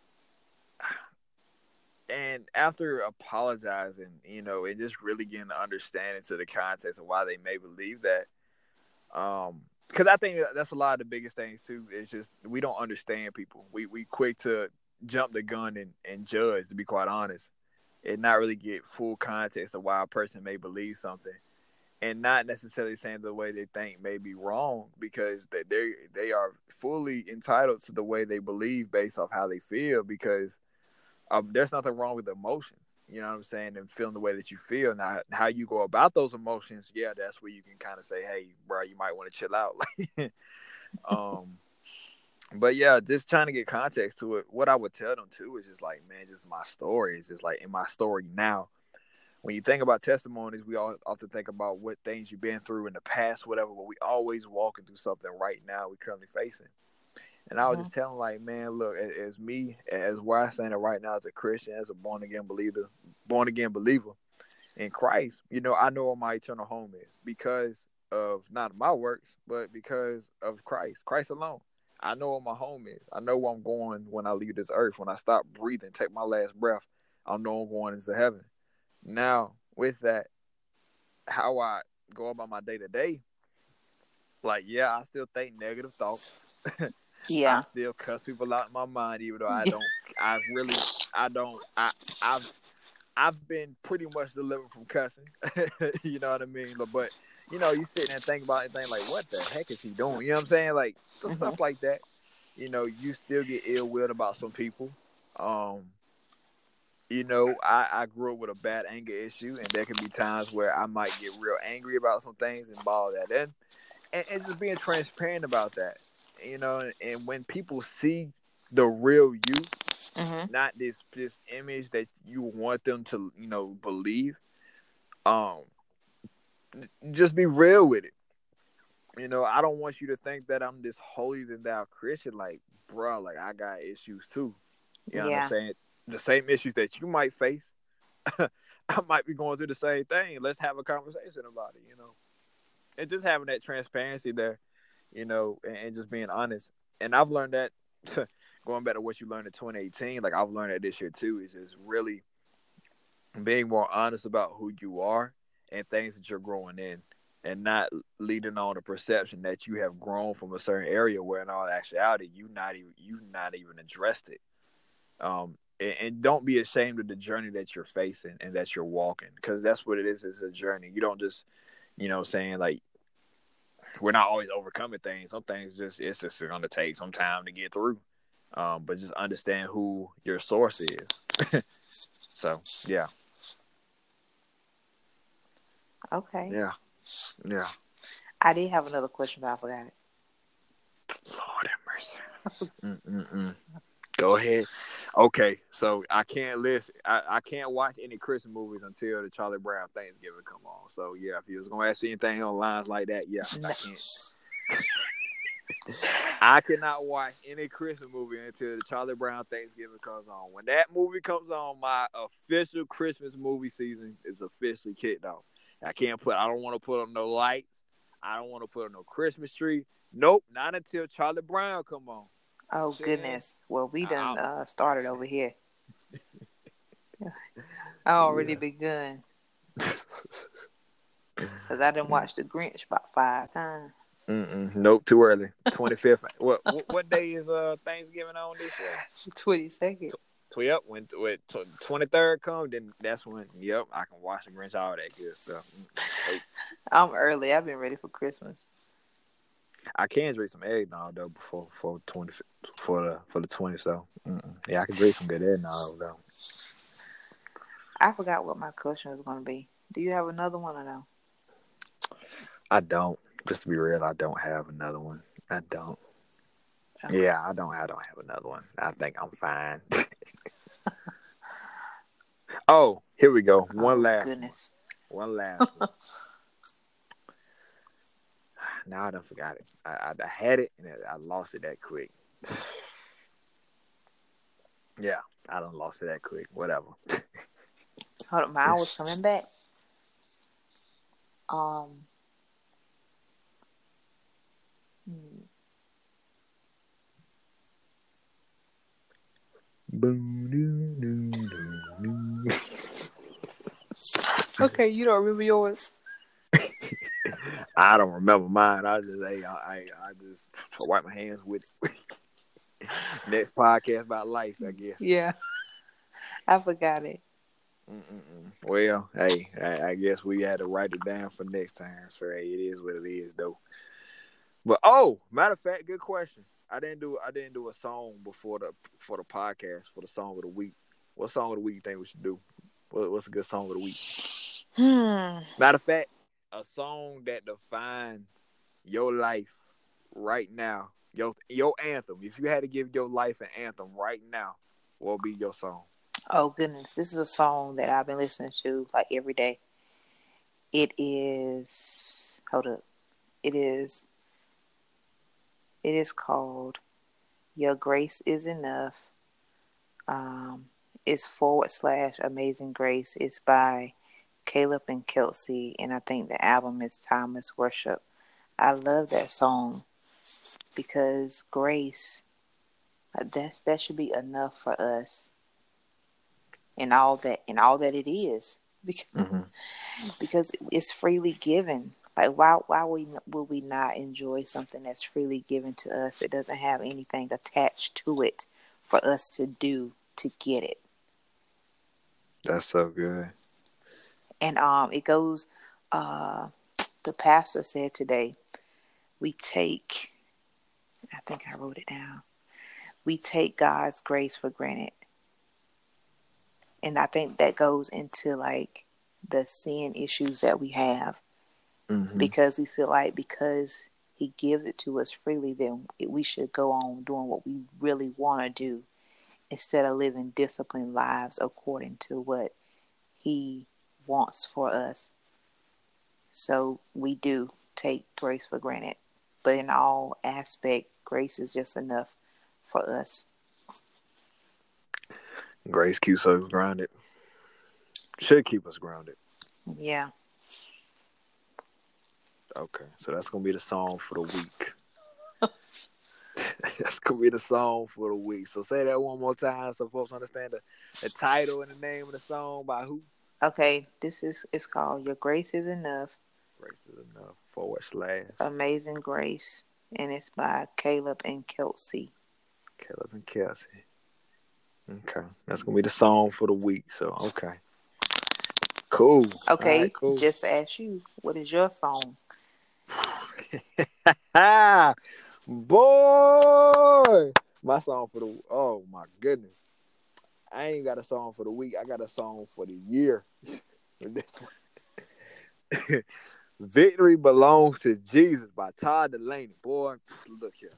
Speaker 1: and after apologizing, you know, and just really getting an understanding to the context of why they may believe that, um, because I think that's a lot of the biggest things too. It's just we don't understand people. We we quick to jump the gun and, and judge, to be quite honest, and not really get full context of why a person may believe something, and not necessarily saying the way they think may be wrong, because they they they are fully entitled to the way they believe based off how they feel. Because um, there's nothing wrong with emotions. You know what I'm saying? And feeling the way that you feel. Now, how you go about those emotions, yeah, that's where you can kind of say, hey, bro, you might want to chill out. um, but yeah, just trying to get context to it. What I would tell them too is just like, man, just my story. It's just like in my story now. When you think about testimonies, we all often think about what things you've been through in the past, whatever, but we always walking through something right now we're currently facing. And I was mm-hmm. just telling, like, man, look, as, as me, as where I stand right now as a Christian, as a born again believer, born again believer in Christ, you know, I know where my eternal home is because of not my works, but because of Christ, Christ alone. I know where my home is. I know where I'm going when I leave this earth. When I stop breathing, take my last breath, I know I'm going into heaven. Now, with that, how I go about my day to day, like, yeah, I still think negative thoughts. Yeah, I still cuss people out in my mind, even though I don't. I really, I don't. I, I've, I've been pretty much delivered from cussing. You know what I mean? But, but, you know, you sit there and think about anything like, what the heck is he doing? You know what I'm saying? Like mm-hmm. stuff like that. You know, you still get ill willed about some people. Um, you know, I, I grew up with a bad anger issue, and there can be times where I might get real angry about some things and ball that in, and, and just being transparent about that. You know, and when people see the real you, mm-hmm. not this this image that you want them to, you know, believe, um, just be real with it. You know, I don't want you to think that I'm this holier than thou Christian. Like, bro, like I got issues too. You know what I'm
Speaker 2: Yeah.
Speaker 1: saying? The same issues that you might face, I might be going through the same thing. Let's have a conversation about it, you know. And just having that transparency there, you know, and, and just being honest. And I've learned that going back to what you learned in twenty eighteen, like I've learned that this year too, is just really being more honest about who you are and things that you're growing in, and not leading on the perception that you have grown from a certain area where in all actuality you not even you not even addressed it. Um, and, and don't be ashamed of the journey that you're facing and that you're walking, because that's what it is. It's a journey. You don't just, you know, saying like we're not always overcoming things. Some things just it's just going to take some time to get through. Um, but just understand who your source is. So yeah,
Speaker 2: Okay.
Speaker 1: yeah, yeah.
Speaker 2: I did have another question, but I forgot it.
Speaker 1: Lord have mercy. Mm-mm-mm. Go ahead. Okay, so I can't listen. I, I can't watch any Christmas movies until the Charlie Brown Thanksgiving come on. So yeah, if you was gonna ask me anything on lines like that, yeah,
Speaker 2: No.
Speaker 1: I can't. I cannot watch any Christmas movie until the Charlie Brown Thanksgiving comes on. When that movie comes on, my official Christmas movie season is officially kicked off. I can't put. I don't want to put on no lights. I don't want to put on no Christmas tree. Nope, not until Charlie Brown come on.
Speaker 2: Oh,
Speaker 1: See?
Speaker 2: goodness. Well, we done
Speaker 1: I,
Speaker 2: uh, started over here. I already
Speaker 1: Yeah.
Speaker 2: begun. Because I done watched The Grinch about five times.
Speaker 1: Mm-mm, nope, too early. twenty-fifth. what, what what day is uh Thanksgiving on this year?
Speaker 2: twenty-second.
Speaker 1: Yep, when when twenty-third comes, then that's when, yep, I can watch the Grinch, all that good stuff. Nope.
Speaker 2: I'm early. I've been ready for Christmas.
Speaker 1: I can drink some eggnog though before for twenty for the for the twentieth. So mm-mm. Yeah, I can drink some good eggnog though.
Speaker 2: I forgot what my question was going to be. Do you have another one or no?
Speaker 1: I don't. Just to be real, I don't have another one. I don't.
Speaker 2: Okay.
Speaker 1: Yeah, I don't. I don't have another one. I think I'm fine. Oh, here we go. One
Speaker 2: oh,
Speaker 1: last
Speaker 2: goodness.
Speaker 1: one. One last one. Now I done forgot it. I, I, I had it and I lost it that quick. Yeah, I done lost it that quick. Whatever.
Speaker 2: Hold on, mine was coming back. Um. Hmm. Okay, you don't remember yours.
Speaker 1: I don't remember mine. I just, hey, I, I, I just wipe my hands with it. Next podcast about life, I guess.
Speaker 2: Yeah, I forgot it.
Speaker 1: Mm-mm-mm. Well, hey, I, I guess we had to write it down for next time. So hey, it is what it is, though. But oh, matter of fact, good question. I didn't do I didn't do a song before the for the podcast for the song of the week. What song of the week you think we should do? What, what's a good song of the week?
Speaker 2: Hmm.
Speaker 1: Matter of fact, a song that defines your life right now, your your anthem. If you had to give your life an anthem right now, what would be your song?
Speaker 2: Oh, goodness. This is a song that I've been listening to like every day. It is, hold up. It is, it is called Your Grace is Enough. Um, it's forward slash Amazing Grace. It's by Caleb and Kelsey, and I think the album is Timeless Worship. I love that song because grace, that's that should be enough for us, and all that, and all that it is, because
Speaker 1: Mm-hmm.
Speaker 2: because it's freely given. Like why why we will we not enjoy something that's freely given to us? It doesn't have anything attached to it for us to do to get it.
Speaker 1: That's so good.
Speaker 2: And um, it goes. Uh, the pastor said today, we take. I think I wrote it down. We take God's grace for granted, and I think that goes into like the sin issues that we have,
Speaker 1: Mm-hmm.
Speaker 2: because we feel like because He gives it to us freely, then we should go on doing what we really want to do instead of living disciplined lives according to what He wants for us. So we do take grace for granted, but in all aspect, grace is just enough for us.
Speaker 1: Grace keeps us grounded. Should keep us grounded.
Speaker 2: Yeah.
Speaker 1: Okay, so that's gonna be the song for the week. That's gonna be the song for the week. So say that one more time so folks understand the, the title and the name of the song by who?
Speaker 2: Okay, this is it's called Your Grace is Enough.
Speaker 1: Grace is enough. Forward slash.
Speaker 2: Amazing Grace. And it's by Caleb and Kelsey.
Speaker 1: Caleb and Kelsey. Okay. That's gonna be the song for the week. So okay. Cool.
Speaker 2: Okay,
Speaker 1: right, cool.
Speaker 2: just to ask you, what is your song?
Speaker 1: Boy, my song for the oh my goodness, I ain't got a song for the week. I got a song for the year. This one, "Victory Belongs to Jesus" by Todd Dulaney. Boy, look here,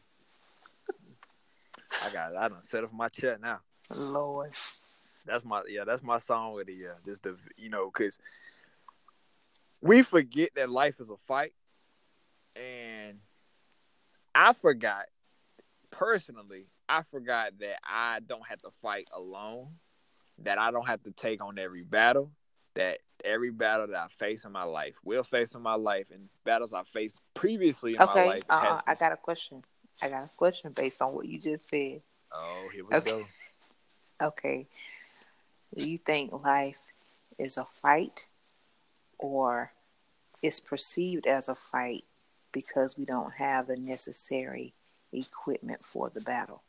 Speaker 1: I got I done set up my chair now.
Speaker 2: Lord,
Speaker 1: that's my yeah, that's my song of the year. Just the you know, cause we forget that life is a fight. And I forgot, personally, I forgot that I don't have to fight alone, that I don't have to take on every battle, that every battle that I face in my life, will face in my life, and battles I faced previously in
Speaker 2: okay,
Speaker 1: my life.
Speaker 2: uh,
Speaker 1: has...
Speaker 2: I got a question. I got a question based on what you just said.
Speaker 1: Oh, here we
Speaker 2: okay.
Speaker 1: go.
Speaker 2: Okay. Do you think life is a fight or is perceived as a fight because we don't have the necessary equipment for the battle?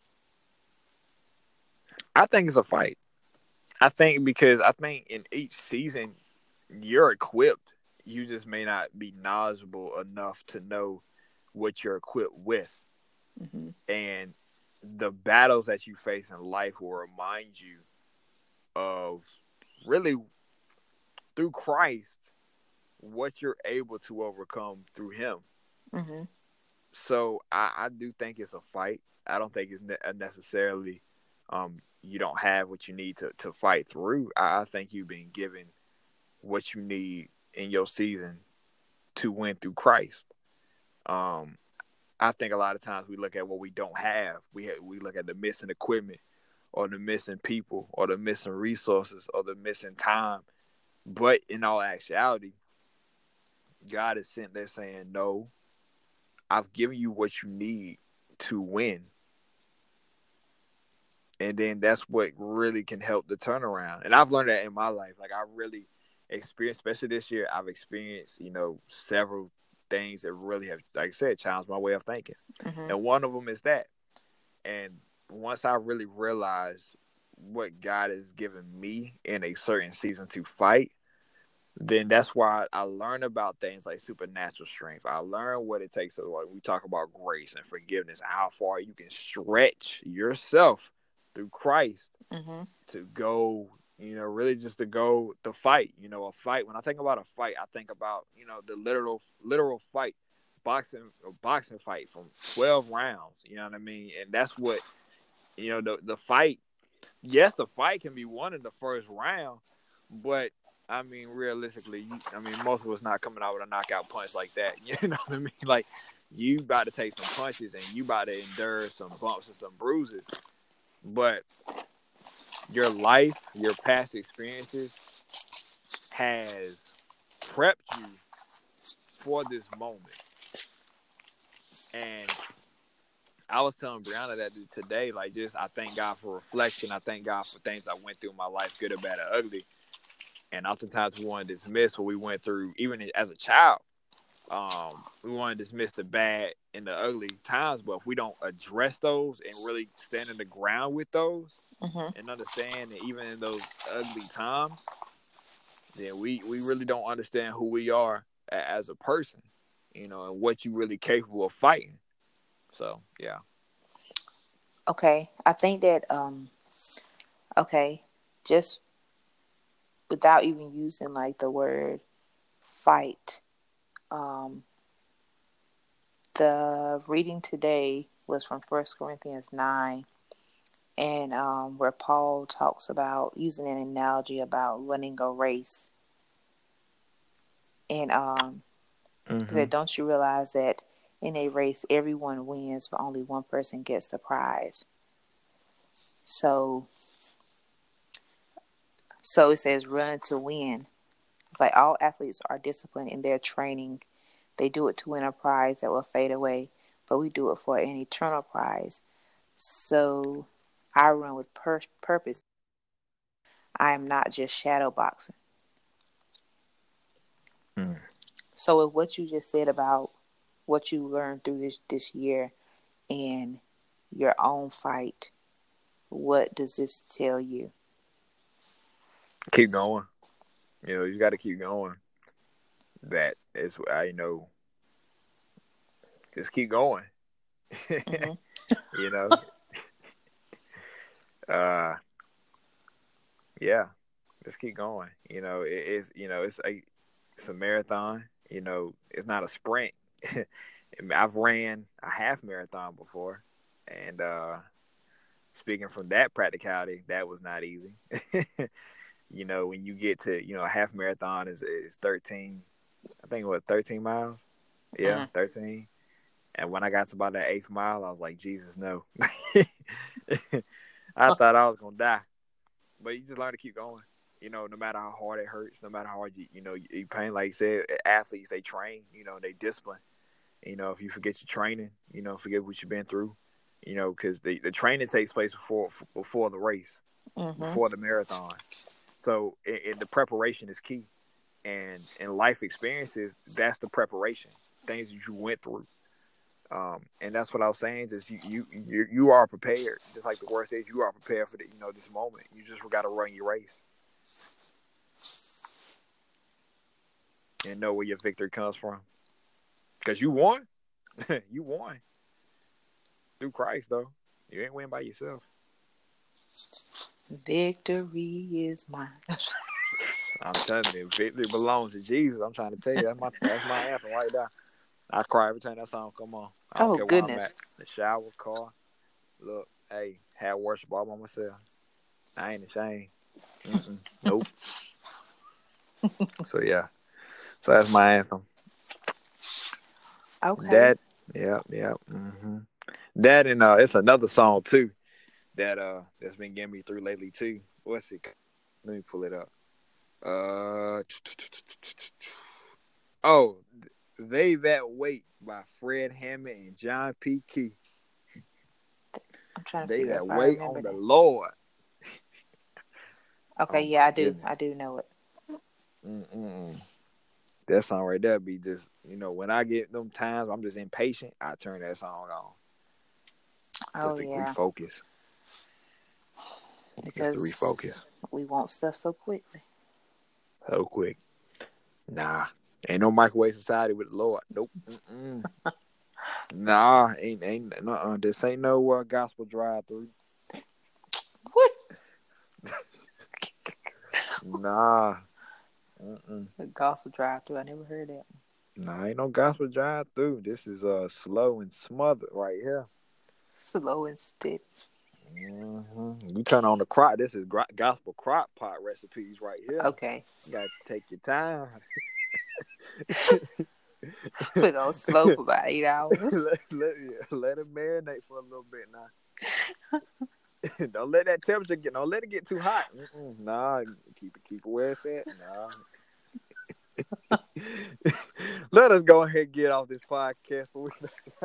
Speaker 1: I think it's a fight. I think because I think in each season you're equipped. You just may not be knowledgeable enough to know what you're equipped with.
Speaker 2: Mm-hmm.
Speaker 1: And the battles that you face in life will remind you of really through Christ what you're able to overcome through him.
Speaker 2: Mm-hmm.
Speaker 1: So I, I do think it's a fight. I don't think it's ne- necessarily um, you don't have what you need to, to fight through. I, I think you've been given what you need in your season to win through Christ. Um, I think a lot of times we look at what we don't have. We ha- we look at the missing equipment or the missing people or the missing resources or the missing time. But in all actuality, God is sitting there saying, no, I've given you what you need to win. And then that's what really can help the turnaround. And I've learned that in my life. Like I really experienced, especially this year, I've experienced, you know, several things that really have, like I said, challenged my way of thinking.
Speaker 2: Mm-hmm.
Speaker 1: And one of them is that. And once I really realized what God has given me in a certain season to fight, then that's why I learn about things like supernatural strength. I learn what it takes to, like, we talk about grace and forgiveness, how far you can stretch yourself through Christ
Speaker 2: mm-hmm.
Speaker 1: to go, you know, really just to go to fight. You know, a fight. When I think about a fight, I think about, you know, the literal literal fight, boxing a boxing fight from twelve rounds. You know what I mean? And that's what, you know, the the fight. Yes, the fight can be won in the first round, but I mean, realistically, you, I mean, most of us not coming out with a knockout punch like that. You know what I mean? Like, you about to take some punches and you about to endure some bumps and some bruises. But your life, your past experiences has prepped you for this moment. And I was telling Brianna that today, like, just I thank God for reflection. I thank God for things I went through in my life, good or bad or ugly. And oftentimes we want to dismiss what we went through, even as a child. Um, we want to dismiss the bad and the ugly times, but if we don't address those and really stand in the ground with those,
Speaker 2: mm-hmm.
Speaker 1: and understand that even in those ugly times, then we, we really don't understand who we are as a person, you know, and what you really capable of fighting. So, yeah.
Speaker 2: Okay. I think that, um, okay, just without even using like the word fight, um, the reading today was from First Corinthians nine, and um, where Paul talks about using an analogy about running a race. And um,
Speaker 1: Mm-hmm.
Speaker 2: said, don't you realize that in a race, everyone wins, but only one person gets the prize? So So it says run to win. It's like all athletes are disciplined in their training. They do it to win a prize that will fade away, but we do it for an eternal prize. So I run with pur- purpose. I am not just shadow boxing.
Speaker 1: Hmm.
Speaker 2: So with what you just said about what you learned through this, this year and your own fight, what does this tell you?
Speaker 1: Keep going. You know, you got to keep going. That is, I know. Just keep going.
Speaker 2: Mm-hmm.
Speaker 1: You know. uh, yeah. Just keep going. You know, it is. You know, it's a it's a marathon. You know, it's not a sprint. I've ran a half marathon before, and uh, speaking from that practicality, that was not easy. You know, when you get to, you know, a half marathon is is thirteen, I think what, thirteen miles? Yeah,
Speaker 2: Mm-hmm.
Speaker 1: thirteen. And when I got to about that eighth mile, I was like, Jesus, no. I thought I was going to die. But you just learn to keep going. You know, no matter how hard it hurts, no matter how hard you, you know, you pain. Like you said, athletes, they train, you know, they discipline. You know, if you forget your training, you know, forget what you've been through, you know, because the, the training takes place before before the race,
Speaker 2: Mm-hmm.
Speaker 1: before the marathon. So it, it, the preparation is key. And in life experiences, that's the preparation, things that you went through. Um, and that's what I was saying. Just you, you, you, you are prepared. Just like the word says, you are prepared for the, you know, this moment. You just got to run your race and know where your victory comes from. Because you won, you won through Christ, though. You ain't win by yourself.
Speaker 2: Victory is mine.
Speaker 1: I'm telling you, victory belongs to Jesus. I'm trying to tell you, that's my that's my anthem right there. I cry every time that song come on. I don't
Speaker 2: Oh,
Speaker 1: care where
Speaker 2: goodness.
Speaker 1: I'm at. The shower, car. Look, hey, had worship all by myself. I ain't ashamed. Mm-mm. Nope. So yeah, so that's my anthem.
Speaker 2: Okay.
Speaker 1: That, yeah, yeah. Mm-hmm. That and uh, it's another song too that uh that's been getting me through lately too. What's it? Let me pull it up. Uh, oh, They That Wait by Fred Hammond and John P. Key.
Speaker 2: I'm trying to
Speaker 1: They
Speaker 2: figure out
Speaker 1: that
Speaker 2: if I
Speaker 1: wait
Speaker 2: remember
Speaker 1: on the
Speaker 2: that.
Speaker 1: Lord.
Speaker 2: Okay,
Speaker 1: Oh
Speaker 2: yeah,
Speaker 1: my
Speaker 2: I do.
Speaker 1: goodness.
Speaker 2: I do know it.
Speaker 1: Mm-mm. That song right there be just, you know, when I get them times I'm just impatient, I turn that song on.
Speaker 2: Oh,
Speaker 1: Just to
Speaker 2: yeah.
Speaker 1: refocus.
Speaker 2: Because
Speaker 1: Just to refocus.
Speaker 2: we want stuff so quickly.
Speaker 1: So quick. Nah. Ain't no microwave society with the Lord. Nope. Mm-mm. Nah. Ain't, ain't, uh-uh. This ain't no uh, gospel drive-through.
Speaker 2: What?
Speaker 1: Nah. Mm-mm.
Speaker 2: The gospel drive-through. I never heard that.
Speaker 1: Nah, ain't no gospel drive-through. This is uh slow and smothered right here.
Speaker 2: Slow and steady.
Speaker 1: Mm-hmm. You turn on the crock. This is gro- gospel crock pot recipes right here.
Speaker 2: Okay.
Speaker 1: You gotta take your time.
Speaker 2: Put it on slow for about eight hours.
Speaker 1: let, let, let it marinate for a little bit now. Don't let that temperature get. Don't let it get too hot. Mm-mm. Nah, keep it keep it where it's at. Nah. Let us go ahead and get off this podcast. For we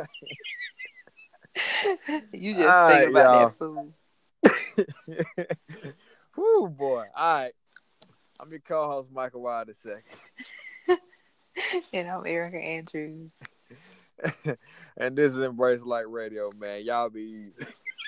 Speaker 2: You just
Speaker 1: All
Speaker 2: thinking
Speaker 1: right,
Speaker 2: about
Speaker 1: y'all.
Speaker 2: that food.
Speaker 1: Whoo, boy. All right. I'm your co-host, Michael Wild the second.
Speaker 2: And I'm Erica Andrews.
Speaker 1: And this is Embrace Light Radio, man. Y'all be easy.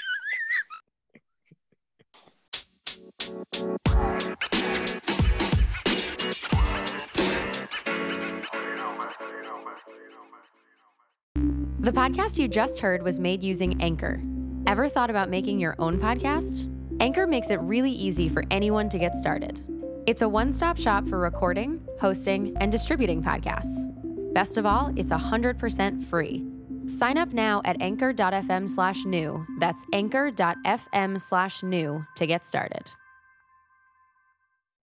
Speaker 3: The podcast you just heard was made using Anchor. Ever thought about making your own podcast? Anchor makes it really easy for anyone to get started. It's a one-stop shop for recording, hosting, and distributing podcasts. Best of all, it's one hundred percent free. Sign up now at anchor.fm slash new. That's anchor.fm slash new to get started.